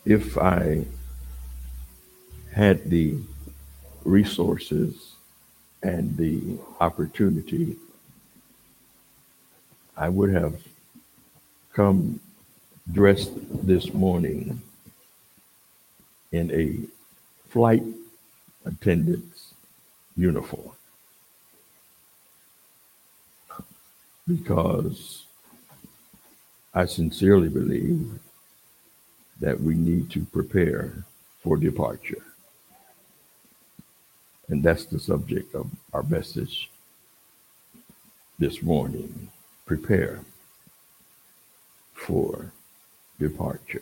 If I had the resources and the opportunity, I would have come dressed this morning in a flight attendant's uniform because I sincerely believe that we need to prepare for departure. And that's the subject of our message this morning. Prepare for departure.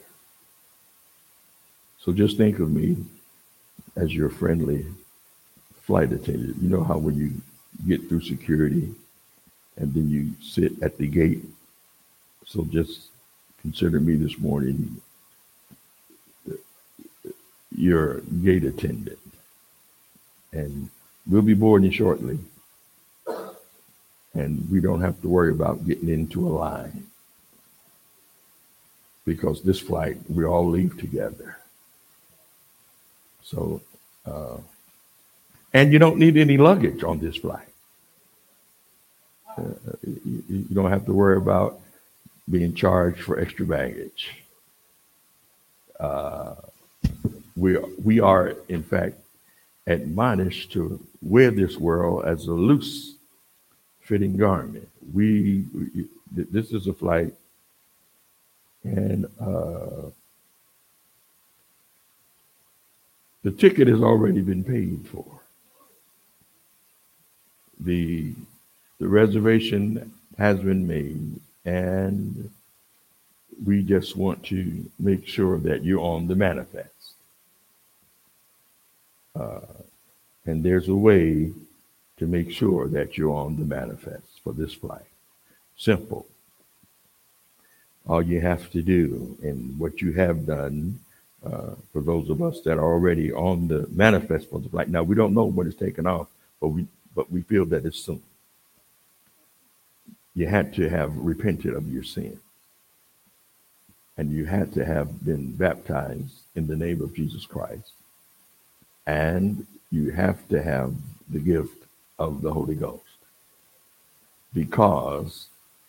So just think of me as your friendly flight attendant. You know how when you get through security and then you sit at the gate. So just consider me this morning your gate attendant. And we'll be boarding shortly. And we don't have to worry about getting into a line because this flight, we all leave together. So, and you don't need any luggage on this flight. You don't have to worry about being charged for extra baggage. We are, in fact, admonished to wear this world as a loose fitting garment. This is a flight, and the ticket has already been paid for. The reservation has been made, and we just want to make sure that you're on the manifest. And there's a way to make sure that you're on the manifest for this flight. Simple. All you have to do, and what you have done, for those of us that are already on the manifest for the flight. Now we don't know when it's taken off, but we feel that it's soon. You had to have repented of your sin, and you had to have been baptized in the name of Jesus Christ, and you have to have the gift of the Holy Ghost, because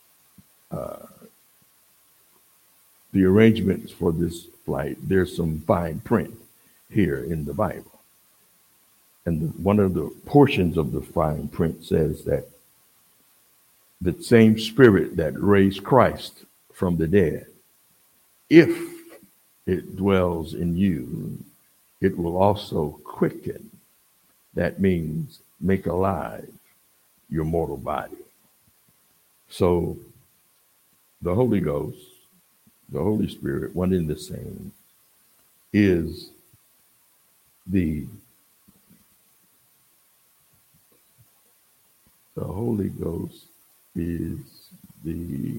the arrangements for this flight, there's some fine print here in the Bible. And one of the portions of the fine print says that the same spirit that raised Christ from the dead, if it dwells in you, it will also quicken. That means make alive your mortal body. So the Holy Ghost, the Holy Spirit, one and the same, is the Holy Ghost is the,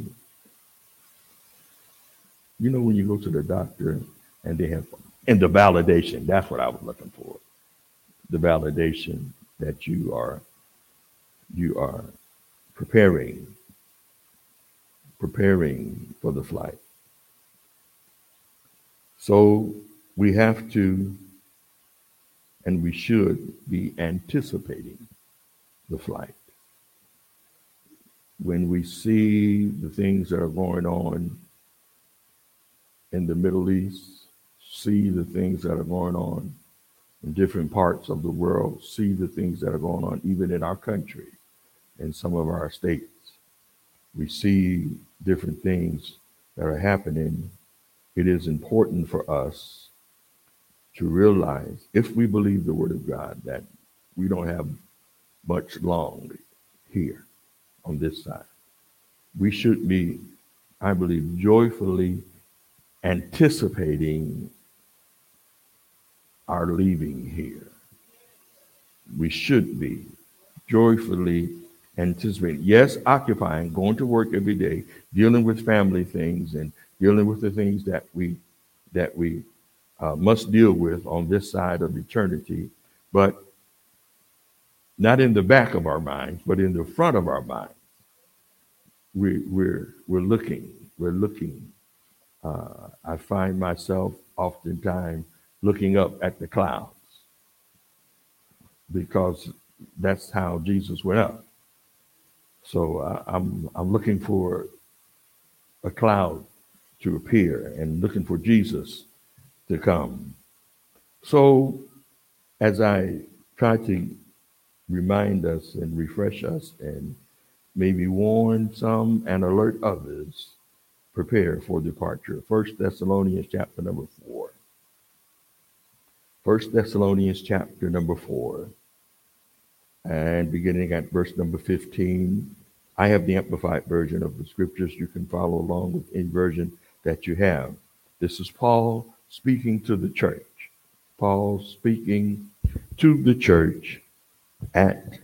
when you go to the doctor and they have, and the validation, that's what I was looking for. The validation that you are preparing for the flight. So we have to, and we should be anticipating the flight. When we see the things that are going on in the Middle East, see the things that are going on in different parts of the world, see the things that are going on even in our country, in some of our states, we see different things that are happening. It is important for us to realize, if we believe the word of God, that we don't have much long here on this side. We should be, I believe, joyfully anticipating our leaving here. We should be joyfully anticipating. Yes, occupying, going to work every day, dealing with family things and dealing with the things that we must deal with on this side of eternity, but not in the back of our minds, but in the front of our minds. We're looking. I find myself oftentimes looking up at the clouds because that's how Jesus went up. So I'm looking for a cloud to appear and looking for Jesus to come. So as I try to remind us and refresh us and maybe warn some and alert others, prepare for departure. First Thessalonians chapter number 4. First Thessalonians chapter number 4, and beginning at verse number 15. I have the amplified version of the scriptures. You can follow along with any version that you have. This is Paul speaking to the church. Paul speaking to the church at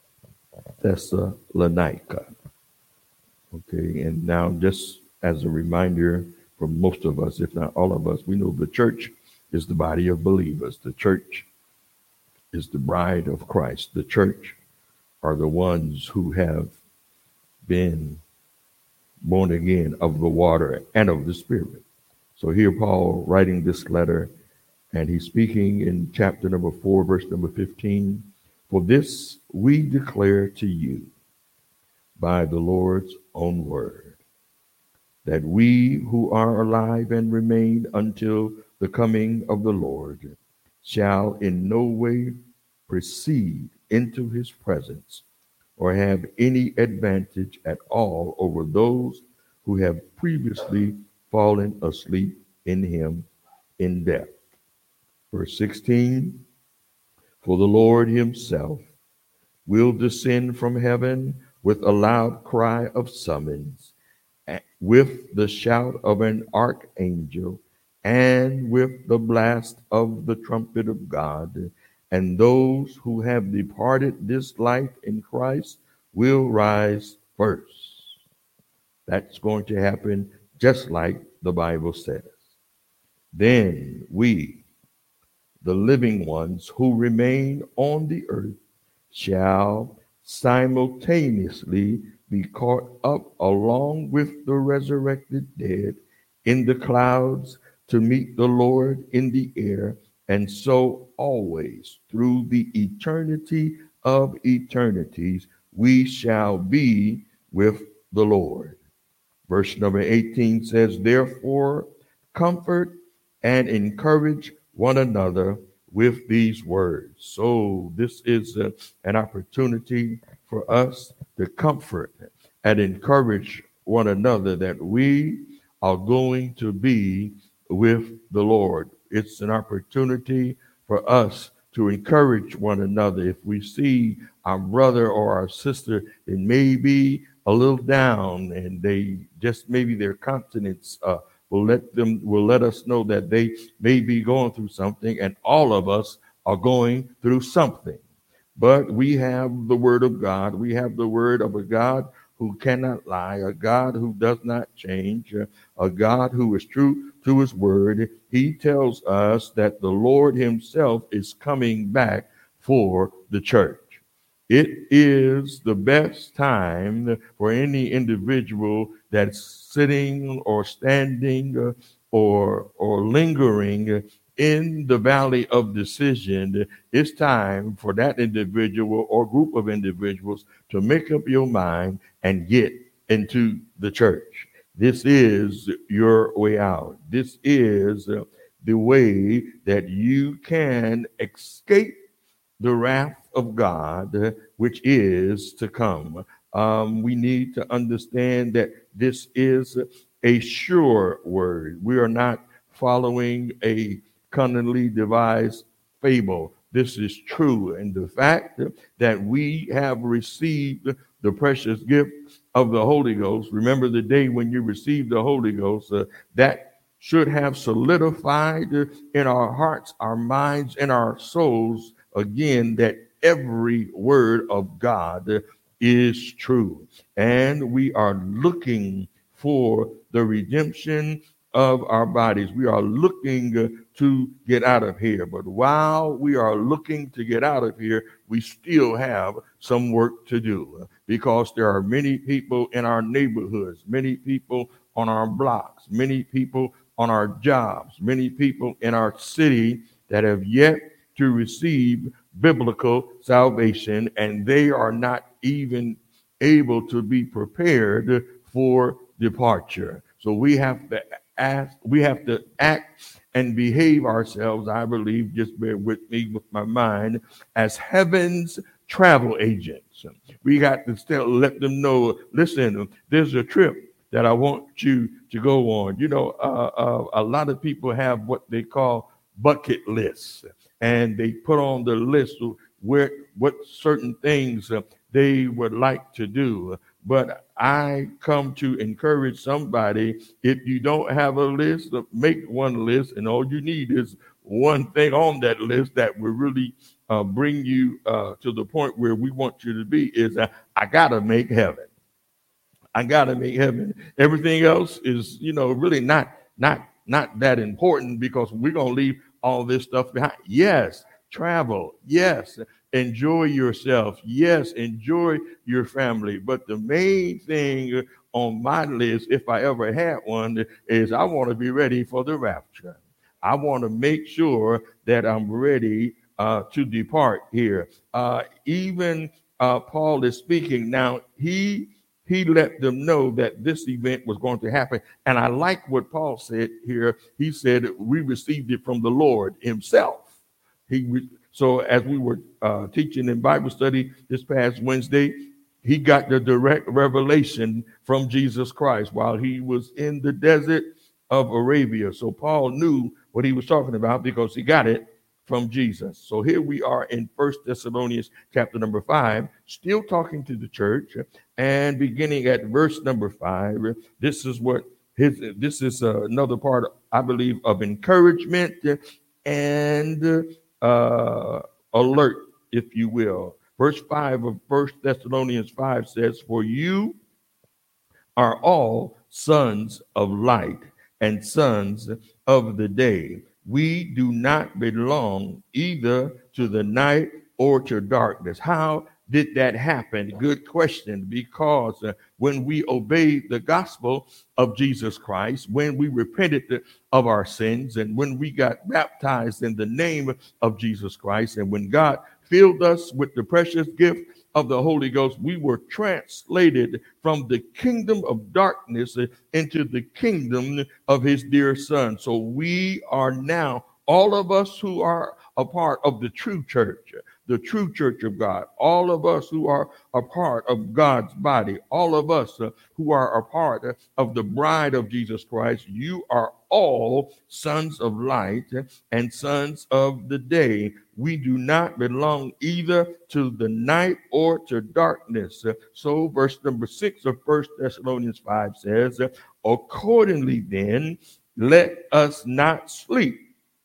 Thessalonica. Okay, and now just as a reminder for most of us, if not all of us, we know the church is the body of believers. The church is the bride of Christ. The church are the ones who have been born again of the water and of the Spirit. So here Paul writing this letter, and he's speaking in chapter number 4, verse number 15. For this we declare to you by the Lord's own word, that we who are alive and remain until the coming of the Lord shall in no way proceed into his presence or have any advantage at all over those who have previously fallen asleep in him in death. Verse 16, for the Lord himself will descend from heaven with a loud cry of summons, with the shout of an archangel, and with the blast of the trumpet of God. And those who have departed this life in Christ will rise first. That's going to happen just like the Bible says. Then we, the living ones who remain on the earth, shall simultaneously be caught up along with the resurrected dead in the clouds to meet the Lord in the air, and so always through the eternity of eternities we shall be with the Lord. Verse number 18 says, therefore comfort and encourage one another with these words. So this is an opportunity for us to comfort and encourage one another that we are going to be with the Lord. It's an opportunity for us to encourage one another. If we see our brother or our sister, it may be a little down and they just maybe their countenance will let us know that they may be going through something, and all of us are going through something. But we have the word of God. We have the word of a God who cannot lie, a God who does not change, a God who is true to his word. He tells us that the Lord himself is coming back for the church. It is the best time for any individual that's sitting or standing or lingering in the valley of decision. It's time for that individual or group of individuals to make up your mind and get into the church. This is your way out. This is the way that you can escape the wrath of God, which is to come. We need to understand that this is a sure word. We are not following a cunningly devised fable. This is true. And the fact that we have received the precious gift of the Holy Ghost, remember the day when you received the Holy Ghost, that should have solidified in our hearts, our minds, and our souls again that every word of God is true. And we are looking for the redemption of our bodies. We are looking to get out of here. But while we are looking to get out of here, we still have some work to do, because there are many people in our neighborhoods, many people on our blocks, many people on our jobs, many people in our city that have yet to receive biblical salvation, and they are not even able to be prepared for departure. So we have to act and behave ourselves, I believe, just bear with me with my mind, as heaven's travel agents. We got to still let them know, listen, there's a trip that I want you to go on. A lot of people have what they call bucket lists, and they put on the list what certain things they would like to do. But I come to encourage somebody, if you don't have a list, make one list, and all you need is one thing on that list that will really bring you to the point where we want you to be, is I got to make heaven. I gotta make heaven. Everything else is, really not that important, because we're gonna leave all this stuff behind. Yes, travel. Yes, enjoy yourself. Yes, enjoy your family. But the main thing on my list, if I ever had one, is I want to be ready for the rapture. I want to make sure that I'm ready to depart here. Even Paul is speaking now. He let them know that this event was going to happen. And I like what Paul said here. He said, we received it from the Lord himself. So as we were teaching in Bible study this past Wednesday, he got the direct revelation from Jesus Christ while he was in the desert of Arabia. So Paul knew what he was talking about because he got it from Jesus. So here we are in 1 Thessalonians chapter number 5, still talking to the church, and beginning at verse number 5. This is another part, I believe, of encouragement and alert, if you will. Verse 5 of 1 Thessalonians 5 says, "For you are all sons of light and sons of the day. We do not belong either to the night or to darkness." How did that happen? Good question. Because when we obeyed the gospel of Jesus Christ, when we repented of our sins, and when we got baptized in the name of Jesus Christ, and when God filled us with the precious gift of the Holy Ghost, we were translated from the kingdom of darkness into the kingdom of his dear son. So we are now, all of us who are a part of the true church of God, all of us who are a part of God's body, all of us who are a part of the bride of Jesus Christ, you are all sons of light and sons of the day. We do not belong either to the night or to darkness. So verse number 6 of 1 Thessalonians 5 says, "Accordingly then, let us not sleep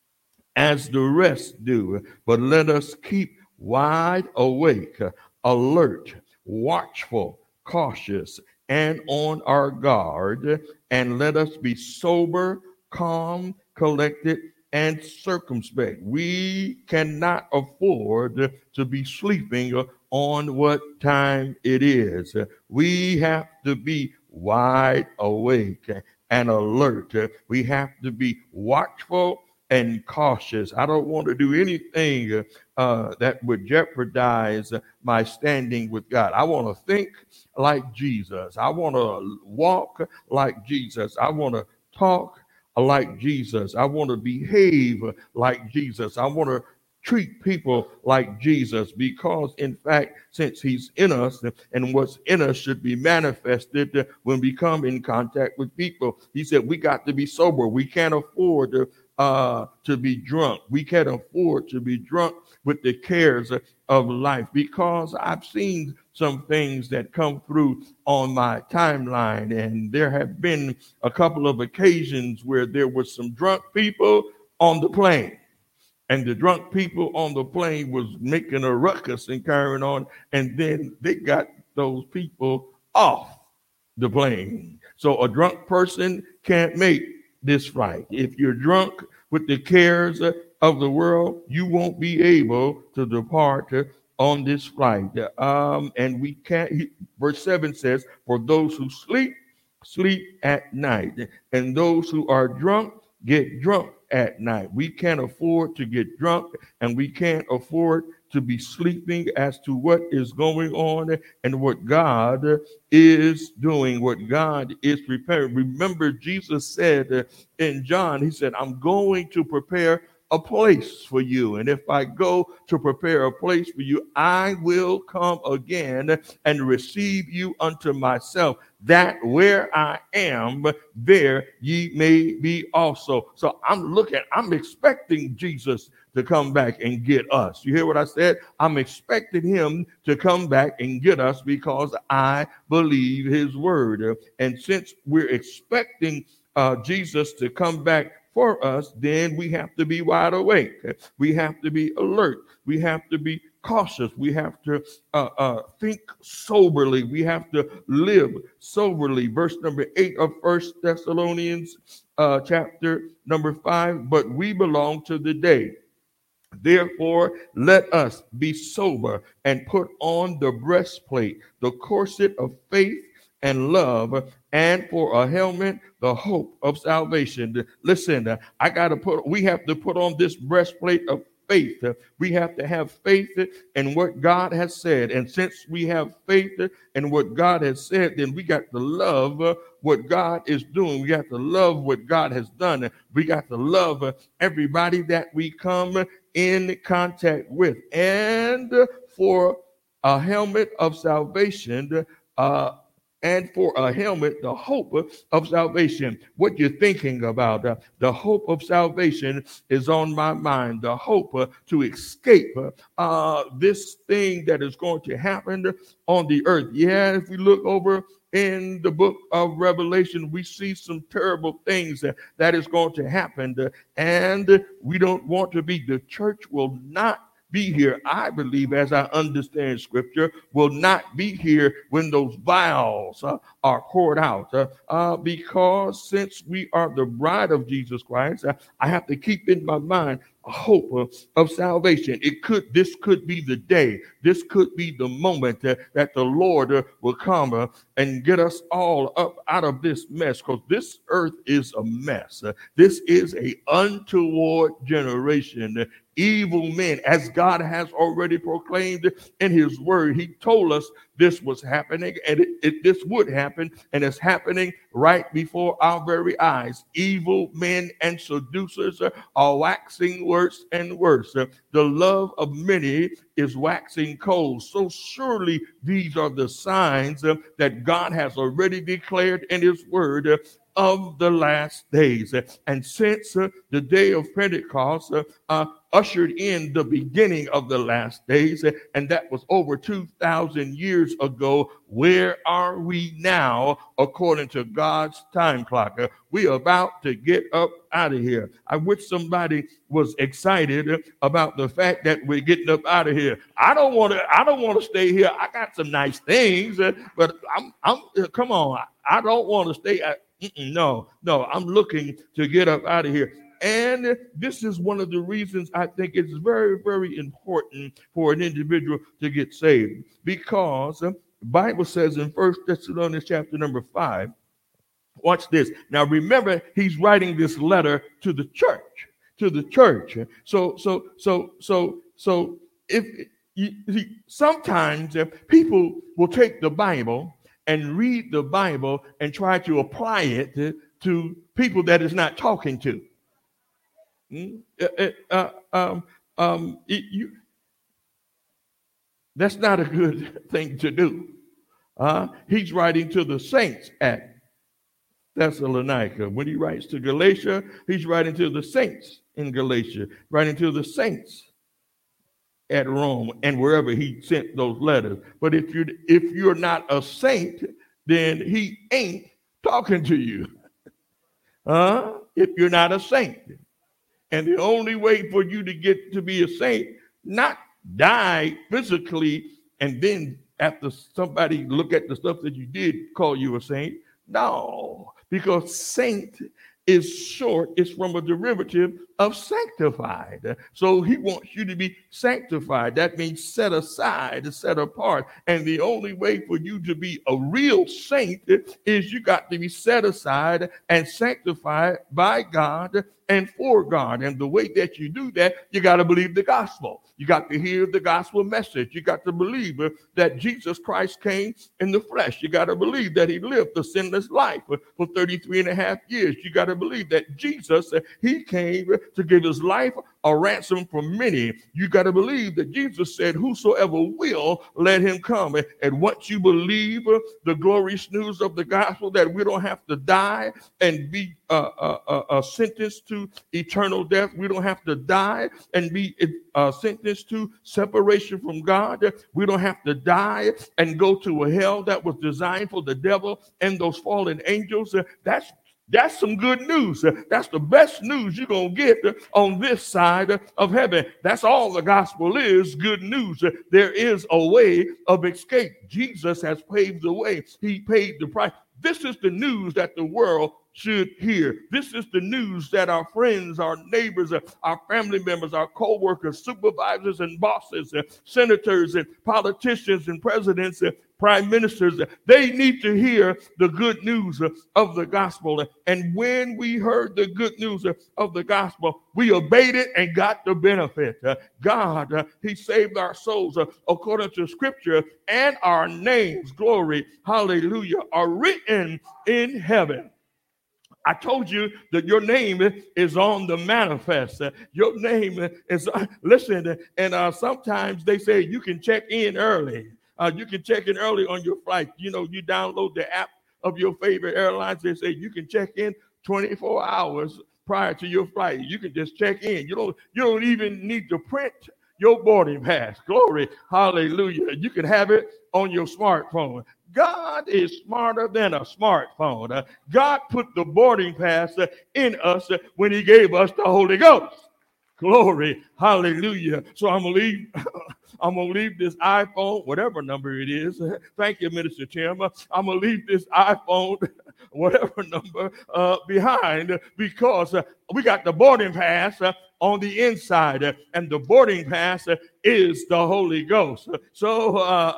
as the rest do, but let us keep wide awake, alert, watchful, cautious, and on our guard, and let us be sober, calm, collected, and circumspect." We cannot afford to be sleeping on what time it is. We have to be wide awake and alert. We have to be watchful and cautious. I don't want to do anything that would jeopardize my standing with God. I want to think like Jesus. I want to walk like Jesus. I want to talk like Jesus. I want to behave like Jesus. I want to treat people like Jesus, because in fact, since he's in us, and what's in us should be manifested when we come in contact with people. He said we got to be sober. We can't afford to be drunk. We can't afford to be drunk with the cares of life, because I've seen some things that come through on my timeline, and there have been a couple of occasions where there was some drunk people on the plane. And the drunk people on the plane was making a ruckus and carrying on. And then they got those people off the plane. So a drunk person can't make this flight. If you're drunk with the cares of the world, you won't be able to depart on this flight. And we can't, verse 7 says, "For those who sleep sleep at night, and those who are drunk get drunk at night. We can't afford to get drunk, and we can't afford to be sleeping as to what is going on and what God is doing, what God is preparing. Remember, Jesus said in John, he said, I'm going to prepare a place for you. And if I go to prepare a place for you, I will come again and receive you unto myself, that where I am, there ye may be also. So I'm expecting Jesus to come back and get us. You hear what I said? I'm expecting him to come back and get us because I believe his word. And since we're expecting Jesus to come back for us, then we have to be wide awake. We have to be alert. We have to be cautious. We have to think soberly. We have to live soberly. Verse number 8 of 1 Thessalonians chapter number 5, but we belong to the day. Therefore, let us be sober and put on the breastplate, the corset of faith and love, and for a helmet, the hope of salvation. Listen, we have to put on this breastplate of faith. We have to have faith in what God has said. And since we have faith in what God has said, then we got to love what God is doing. We got to love what God has done. We got to love everybody that we come in contact with. And for a helmet of salvation, and for a helmet, the hope of salvation. What you're thinking about, the hope of salvation is on my mind. The hope to escape this thing that is going to happen on the earth. Yeah, if we look over in the book of Revelation, we see some terrible things that is going to happen. And we don't want to be. The church will not be here, I believe, as I understand scripture, will not be here when those vials are poured out. Because since we are the bride of Jesus Christ, I have to keep in my mind a hope of salvation. This could be the day. This could be the moment that the Lord will come and get us all up out of this mess, because this earth is a mess. This is a untoward generation. Evil men, as God has already proclaimed in his word. He told us this was happening, and this would happen, and it's happening right before our very eyes. Evil men and seducers are waxing worse and worse. The love of many is waxing cold. So surely these are the signs that God has already declared in his word of the last days. And since the day of Pentecost ushered in the beginning of the last days, and that was over 2,000 years ago, where are we now according to God's time clock? We're about to get up out of here. I wish somebody was excited about the fact that we're getting up out of here. I don't want to stay here. I got some nice things, but I'm come on. I don't want to stay. No, I'm looking to get up out of here. And this is one of the reasons I think it's very, very important for an individual to get saved, because the Bible says in 1 Thessalonians chapter number 5, watch this. Now, remember, he's writing this letter to the church, So if sometimes people will take the Bible and read the Bible and try to apply it to people that it's not talking to. That's not a good thing to do. He's writing to the saints at Thessalonica. When he writes to Galatia, he's writing to the saints in Galatia, writing to the saints at Rome and wherever he sent those letters. But if you're not a saint, then he ain't talking to you. If you're not a saint. And the only way for you to get to be a saint, not die physically and then after somebody look at the stuff that you did call you a saint. No, because saint is short, is from a derivative of sanctified. So he wants you to be sanctified. That means set aside, set apart. And the only way for you to be a real saint is you got to be set aside and sanctified by God and for God. And the way that you do that, you got to believe the gospel. You got to hear the gospel message. You got to believe that Jesus Christ came in the flesh. You got to believe that he lived a sinless life for 33 and a half years. You got to believe that Jesus, he came to give his life a ransom for many. You got to believe that Jesus said, whosoever will, let him come. And once you believe the glorious news of the gospel, that we don't have to die and be sentenced to eternal death. We don't have to die and be sentenced to separation from God. We don't have to die and go to a hell that was designed for the devil and those fallen angels. That's some good news. That's the best news you're going to get on this side of heaven. That's all the gospel is, good news. There is a way of escape. Jesus has paved the way. He paid the price. This is the news that the world should hear. This is the news that our friends, our neighbors, our family members, our co-workers, supervisors and bosses, senators and politicians and presidents, prime ministers, they need to hear the good news of the gospel. And when we heard the good news of the gospel, we obeyed it and got the benefit. God, he saved our souls according to scripture, and our names, glory, hallelujah, are written in heaven. I told you that your name is on the manifest. Your name is, listen, and sometimes they say you can check in early. You can check in early on your flight. You know, you download the app of your favorite airlines. They say you can check in 24 hours prior to your flight. You can just check in. You don't even need to print your boarding pass. Glory, hallelujah. You can have it on your smartphone. God is smarter than a smartphone. God put the boarding pass in us when he gave us the Holy Ghost. Glory, hallelujah. So I'm gonna leave this iPhone, whatever number it is. Thank you, Minister Tim. I'm gonna leave this iPhone, whatever number, behind, because we got the boarding pass on the inside, and the boarding pass is the Holy Ghost. So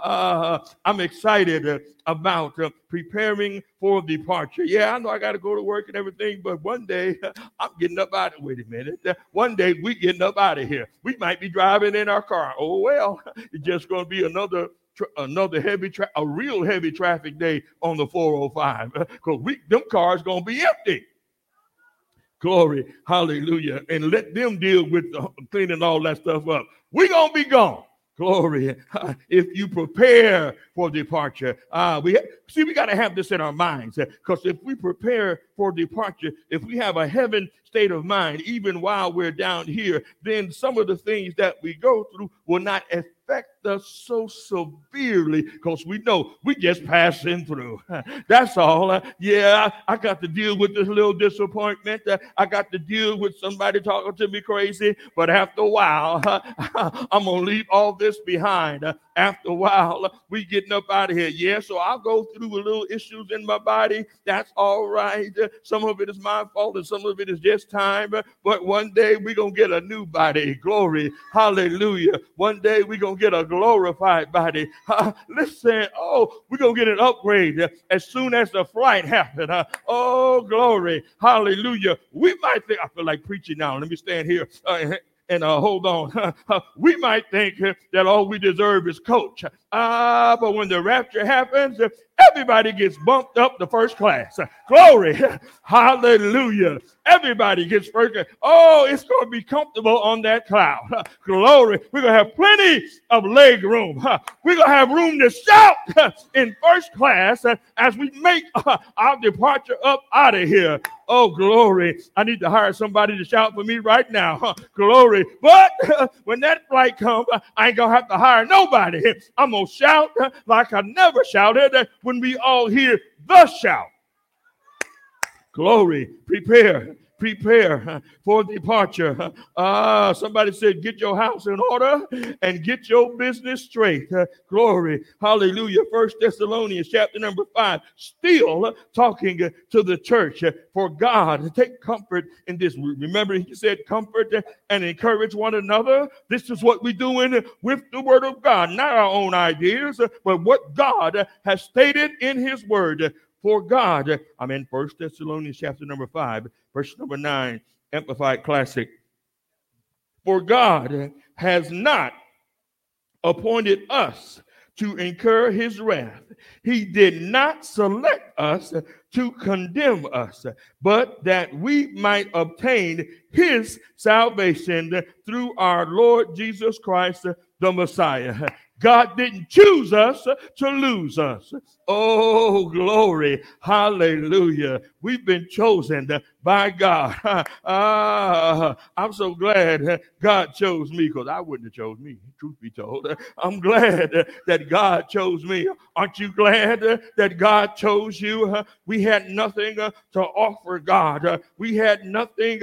I'm excited about preparing for departure. Yeah, I know I got to go to work and everything, but one day I'm getting up out of. Wait a minute. One day we getting up out of here. We might be driving in our car. Oh well, it's just going to be another a real heavy traffic day on the 405, because them cars going to be empty. Glory, hallelujah. And let them deal with cleaning all that stuff up. We're going to be gone. Glory. If you prepare for departure, we got to have this in our minds, because if we prepare for departure, if we have a heaven state of mind, even while we're down here, then some of the things that we go through will not affect us so severely, because we know we just passing through. That's all. I got to deal with this little disappointment. I got to deal with somebody talking to me crazy, but after a while, I'm going to leave all this behind. After a while, we getting up out of here. Yeah, so I'll go through with little issues in my body. That's all right. Some of it is my fault and some of it is just time. But one day we're going to get a new body. Glory. Hallelujah. One day we're going to get a glorified body. Listen, we're going to get an upgrade as soon as the flight happens. Glory. Hallelujah. We might think, I feel like preaching now. Let me stand here. And hold on. We might think that all we deserve is coach. But when the rapture happens, everybody gets bumped up to first class. Glory. Hallelujah. Everybody gets first class. It's going to be comfortable on that cloud. Glory. We're going to have plenty of leg room. We're going to have room to shout in first class as we make our departure up out of here. Oh, glory. I need to hire somebody to shout for me right now. Glory. But when that flight comes, I ain't going to have to hire nobody. I'm going to shout like I never shouted when we all hear the shout. Glory. Prepare prepare for departure. Somebody said, get your house in order and get your business straight. Glory. Hallelujah. 1 Thessalonians chapter number 5, still talking to the church. For God, take comfort in this. Remember, he said, comfort and encourage one another. This is what we're doing with the word of God, not our own ideas, but what God has stated in his word. For God, I'm in 1 Thessalonians chapter number 5, verse number 9, Amplified Classic. For God has not appointed us to incur his wrath. He did not select us to condemn us, but that we might obtain his salvation through our Lord Jesus Christ, the Messiah. God didn't choose us to lose us. Oh, glory. Hallelujah. We've been chosen by God. I'm so glad God chose me, because I wouldn't have chose me, truth be told. I'm glad that God chose me. Aren't you glad that God chose you? We had nothing to offer God. We had nothing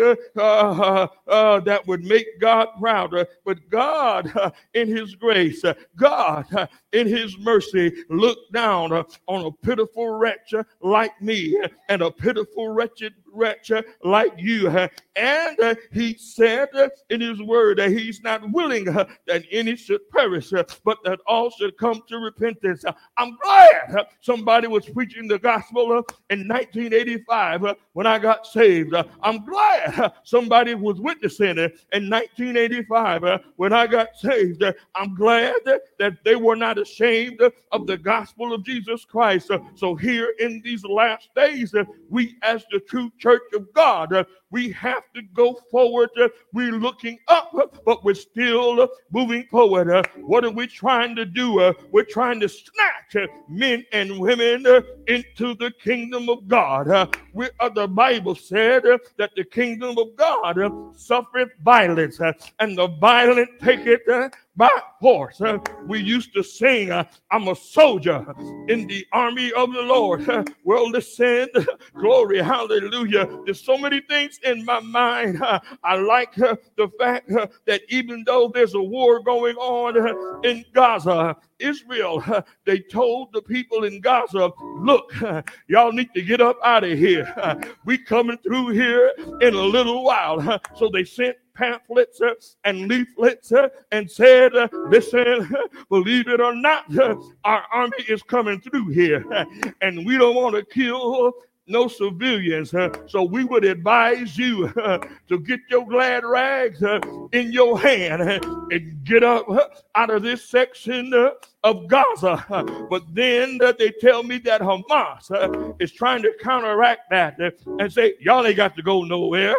that would make God proud. But God, in his grace, God, in his mercy, looked down on a pitiful wretch like me and a pitiful wretched wretch like you, and he said in his word that he's not willing that any should perish, but that all should come to repentance. I'm glad somebody was preaching the gospel in 1985 when I got saved. I'm glad somebody was witnessing it in 1985 when I got saved. I'm glad that they were not ashamed of the gospel of Jesus Christ. So here in these last days, we as the true church of God, we have to go forward. We're looking up, but we're still moving forward. What are we trying to do? We're trying to snatch men and women into the kingdom of God. The Bible said that the kingdom of God suffereth violence, and the violent take it by force. We used to sing, I'm a soldier in the army of the Lord. Well, listen, glory, hallelujah. There's so many things in my mind. I like the fact that even though there's a war going on in Gaza, Israel, they told the people in Gaza, look, y'all need to get up out of here. We coming through here in a little while. So they sent pamphlets and leaflets and said, listen, believe it or not, our army is coming through here, and we don't want to kill no civilians. So we would advise you to get your glad rags in your hand and get up out of this section of Gaza. But then they tell me that Hamas is trying to counteract that and say, y'all ain't got to go nowhere.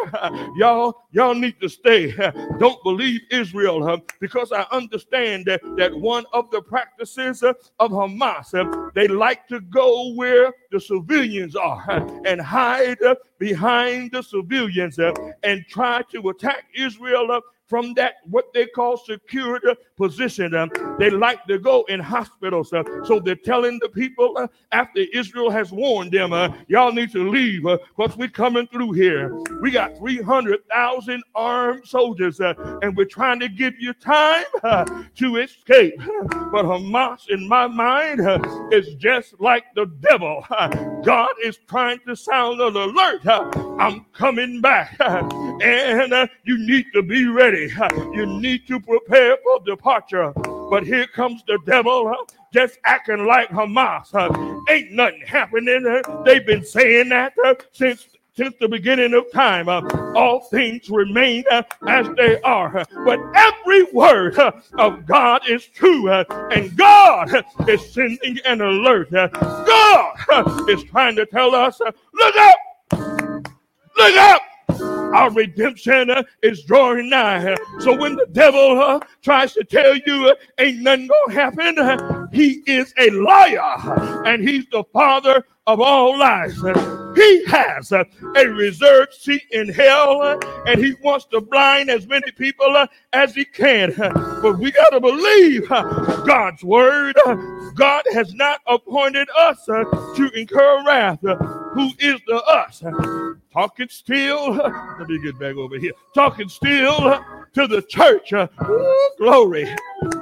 Y'all need to stay. Don't believe Israel, because I understand that one of the practices of Hamas, they like to go where the civilians are and hide behind the civilians and try to attack Israel from that what they call secured position. They like to go in hospitals. So they're telling the people after Israel has warned them, y'all need to leave because we're coming through here. We got 300,000 armed soldiers and we're trying to give you time to escape. But Hamas, in my mind, is just like the devil. God is trying to sound an alert. I'm coming back, and you need to be ready. You need to prepare for departure. But here comes the devil, just acting like Hamas. Ain't nothing happening. They've been saying that since the beginning of time. All things remain as they are. But every word of God is true. And God is sending an alert. God is trying to tell us, look up! Look up! Our redemption is drawing nigh. So when the devil tries to tell you ain't nothing gonna happen, he is a liar, and he's the father of all lies. He has a reserved seat in hell, and he wants to blind as many people as he can. But we got to believe God's word. God has not appointed us to incur wrath. Who is the us? Talking still. Let me get back over here. Talking still to the church. Glory.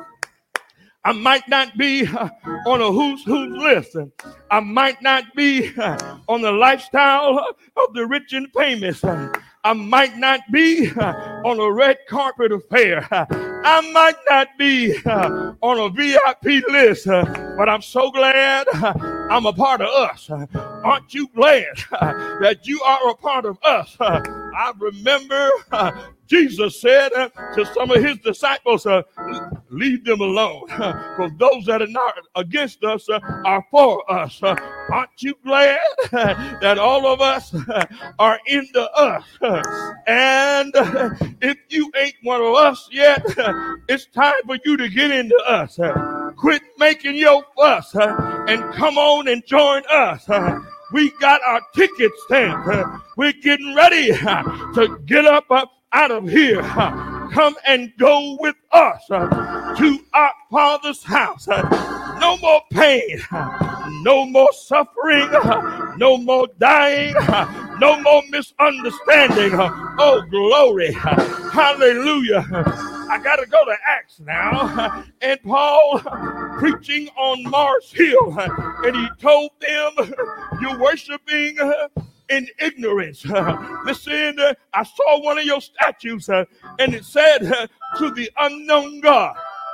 I might not be on a who's list. I might not be on the lifestyle of the rich and famous. I might not be on a red carpet affair. I might not be on a VIP list, but I'm so glad I'm a part of us. Aren't you glad that you are a part of us? I remember Jesus said to some of his disciples, leave them alone, because those that are not against us are for us. Aren't you glad that all of us are in the us? And if you ain't one of us yet, it's time for you to get into us. Quit making your fuss and come on and join us. We got our ticket stamped. We're getting ready to get up out of here. Come and go with us to our Father's house. No more pain, no more suffering, no more dying, no more misunderstanding. Oh, glory. Hallelujah. I got to go to Acts now. And Paul preaching on Mars Hill. And he told them, you're worshiping in ignorance. Listen, I saw one of your statues and it said to the unknown God.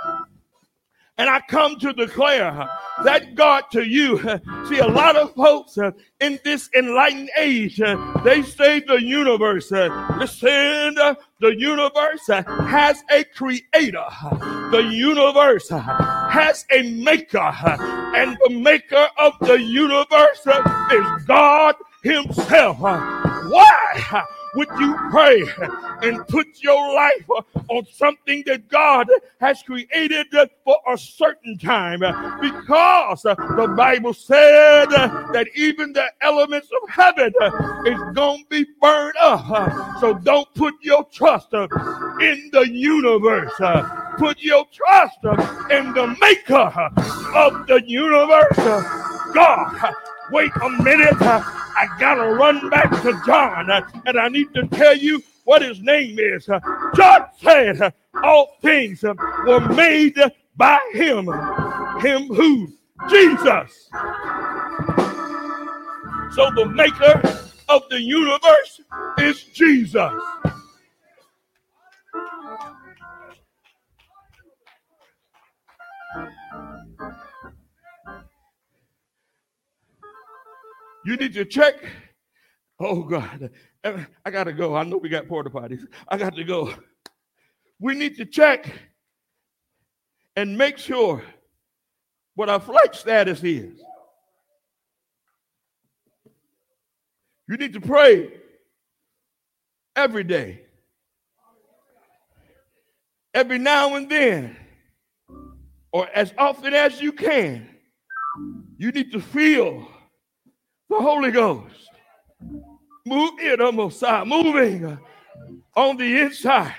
And I come to declare that God to you. See, a lot of folks in this enlightened age, they say the universe. Listen, the universe has a creator. The universe has a maker. And the maker of the universe is God himself. Why would you pray and put your life on something that God has created for a certain time? Because the Bible said that even the elements of heaven is going to be burned up. So don't put your trust in the universe. Put your trust in the maker of the universe, God. Wait a minute. I got to run back to John, and I need to tell you what his name is. John said all things were made by him. Him who? Jesus. So the maker of the universe is Jesus. You need to check. Oh, God. I got to go. I know we got porta potties. I got to go. We need to check and make sure what our flight status is. You need to pray every day. Every now and then, or as often as you can, you need to feel the Holy Ghost moving on the inside.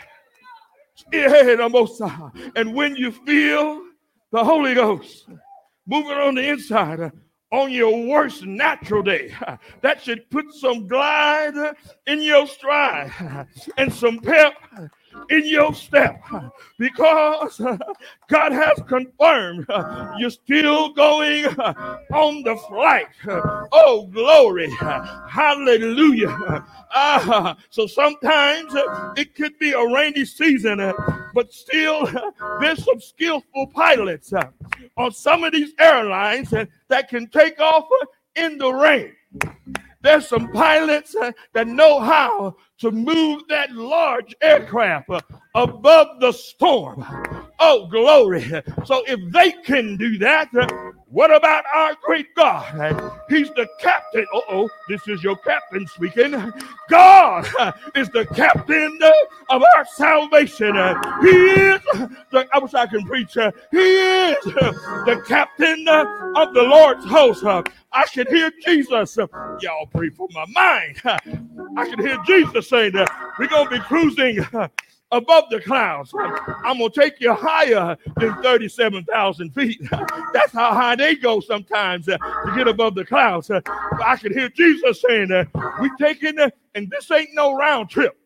And when you feel the Holy Ghost moving on the inside, on your worst natural day, that should put some glide in your stride and some pep in your step, because God has confirmed you're still going on the flight. Oh, glory. Hallelujah. So sometimes it could be a rainy season, but still there's some skillful pilots on some of these airlines that can take off in the rain. There's some pilots that know how to move that large aircraft above the storm. Oh, glory. So if they can do that, what about our great God? He's the captain. This is your captain speaking. God is the captain of our salvation. He is I wish I can preach. He is the captain of the Lord's host. I should hear Jesus. Y'all pray for my mind. I should hear Jesus saying that we're going to be cruising above the clouds. I'm going to take you higher than 37,000 feet. That's how high they go sometimes to get above the clouds. I could hear Jesus saying that we taking, and this ain't no round trip.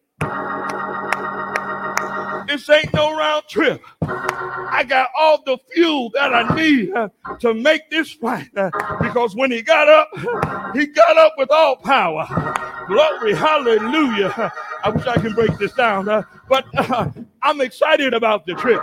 This ain't no round trip. I got all the fuel that I need to make this flight because when he got up with all power. Glory, hallelujah. I wish I can break this down, but I'm excited about the trip.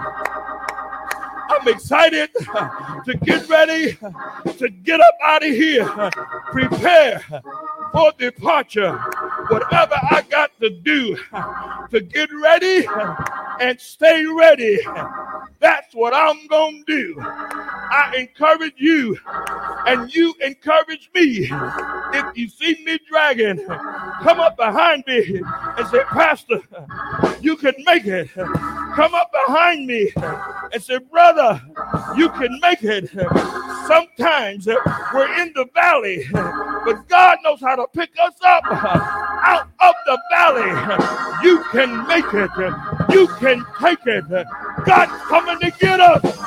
I'm excited to get ready to get up out of here, prepare for departure. Whatever I got to do to get ready and stay ready, that's what I'm going to do. I encourage you, and you encourage me. If you see me dragging, come up behind me and say, Pastor, you can make it. Come up behind me and say, brother, you can make it. Sometimes we're in the valley, but God knows how to pick us up out of the valley. You can make it. You can take it. God's coming to get us.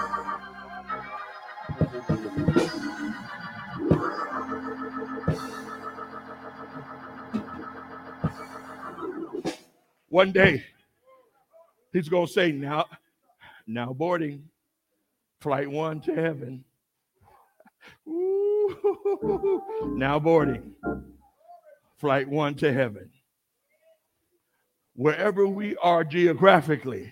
One day, he's going to say, now boarding, flight 1 to heaven. Ooh, now boarding, flight 1 to heaven. Wherever we are geographically.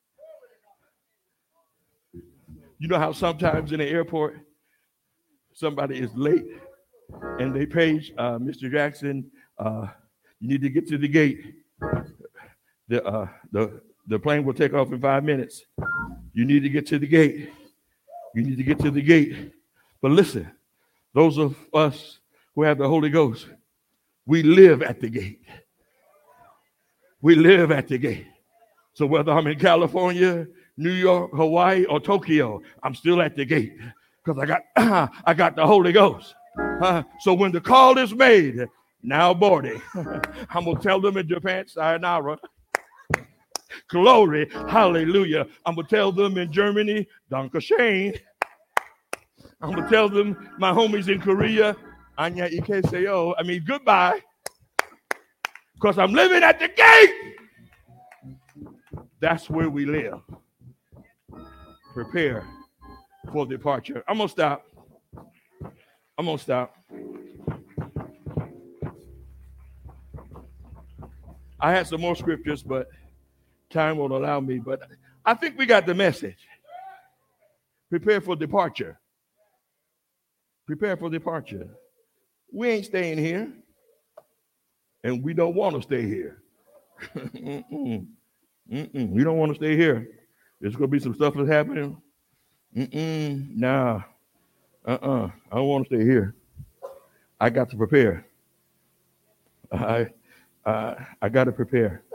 You know how sometimes in the airport, somebody is late and they page, Mr. Jackson, you need to get to the gate. The plane will take off in 5 minutes. You need to get to the gate. You need to get to the gate. But listen, those of us who have the Holy Ghost, we live at the gate. We live at the gate. So whether I'm in California, New York, Hawaii, or Tokyo, I'm still at the gate because I got the Holy Ghost. So when the call is made, now boarding, I'm going to tell them in Japan, sayonara. Glory, hallelujah. I'm going to tell them in Germany, Danke schön. I'm going to tell them, my homies in Korea, Anya ikeseyo. I mean, goodbye. Because I'm living at the gate. That's where we live. Prepare for departure. I'm going to stop. I had some more scriptures, but time won't allow me. But I think we got the message. Prepare for departure. Prepare for departure. We ain't staying here. And we don't want to stay here. We don't want to stay here. There's going to be some stuff that's happening. Nah. I don't want to stay here. I got to prepare. I got to prepare.